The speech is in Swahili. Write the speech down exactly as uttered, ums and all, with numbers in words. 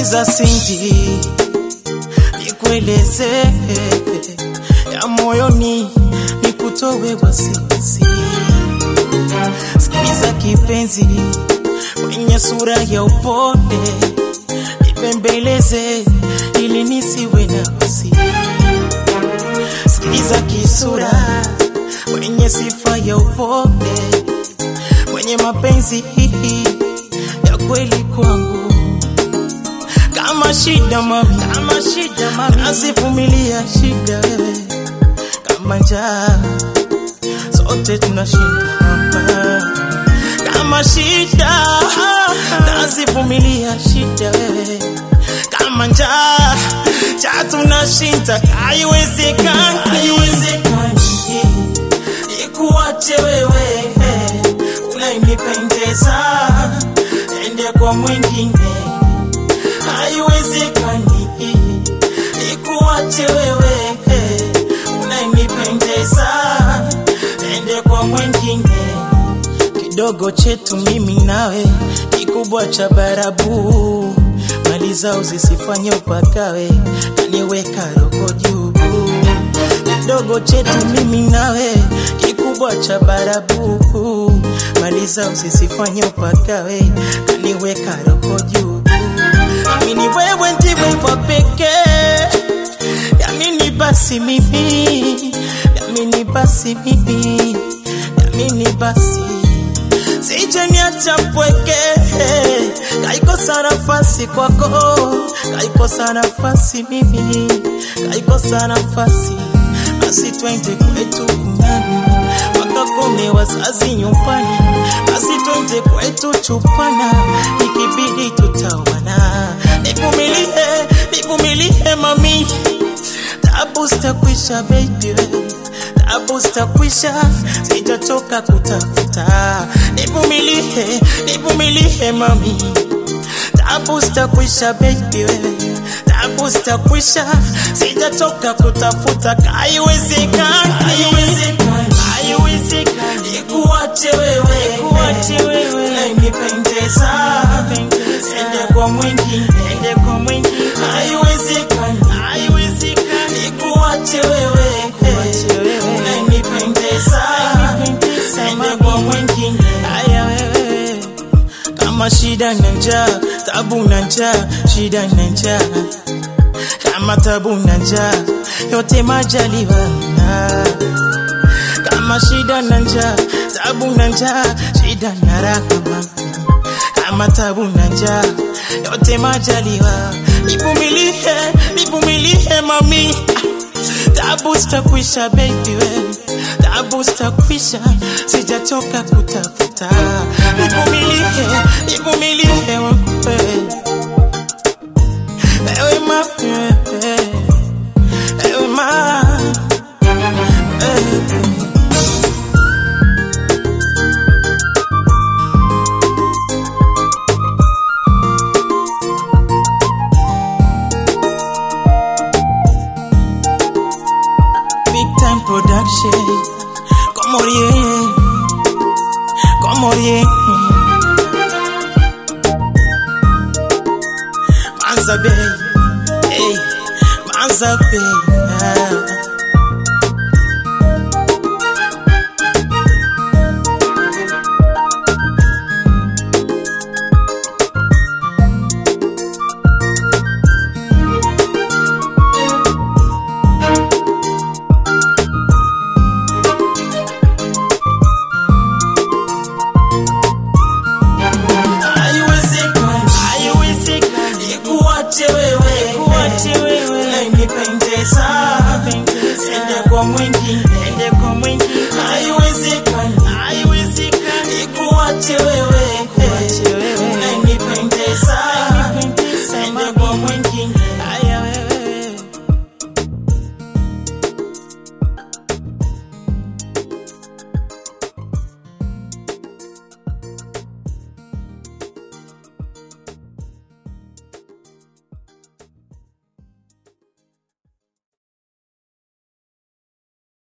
Sikiza Cindy, nikueleze ya moyoni, nikutowe wasiwasi. Sikiza kipenzi, mwenye sura ya upole, nibembeleze ili nisiwe na wasi. Sikiza kisura, mwenye sifa ya upole, mwenye mapenzi ya kweli kwangu. Kama shida mami, kama shida mami, nasivumilia shida wewe. Kama njaa, sote tunashinda hapa. Kama shida, nasivumilia shida wewe. Kama njaa, cha tunashinda. Haiwezekani, haiwezekani nikuache wewe, unanipendeza ende kwa mwingine. Haiwezekani nikuache wewe, unanipendeza ende kwa mwingine. Kidogo chetu mimi nawe, kikubwa cha barabu. Mali zao zisifanye upakawe, naniweka roho juu. Kidogo chetu mimi nawe, kikubwa cha barabu. Mali zao zisifanye upakawe, naniweka roho juu. Amini wewe ndiwe wa pekee, yamini basi mimi, yamini basi mimi, yamini basi. Sije niacha mpweke, kaikosa nafasi kwako, kaikosa nafasi mimi, kaikosa nafasi. Basi twende kwetu kunyani, wakakome wazazi nyumbani. Basi twende kwetu chupana, ikibidi tutawana. Nivumilie, nivumilie mami, tabu sitakwisha baby, tabu sitakwisha, sijatoka kutafuta. Nivumilie, nivumilie mami, tabu sitakwisha baby, tabu sitakwisha, sijatoka kutafuta. Haiwezekani, haiwezekani, haiwezekani nikuache wewe, nikuache wewe, unanipendeza ende kwa mwingine, ende kwa mwingine. Haiwezekani, haiwezekani nikuache wewe, nikuache wewe, unanipendeza ende kwa mwingine. Haya wewe, kama shida na njaa, tabu na njaa, shida na njaa, kama tabu na njaa, yote majaliwa. Kama shida na njaa, tabu na njaa, shida na raha, kama tabu na njaa, yote majaliwa. Nivumilie, nivumilie mami, tabu sitakwisha baby wewe, tabu sitakwisha, sijatoka kutafuta. Nivumilie, nivumilie wewe, ewe mami, ewe mami, ewe. Production, como rien, como rien. Manza Bay, hey, Manza Bay. Ah. Unanipendeza ende kwa mwingine, ende kwa mwingine. Haiwezekani, haiwezekani nikuache wewe.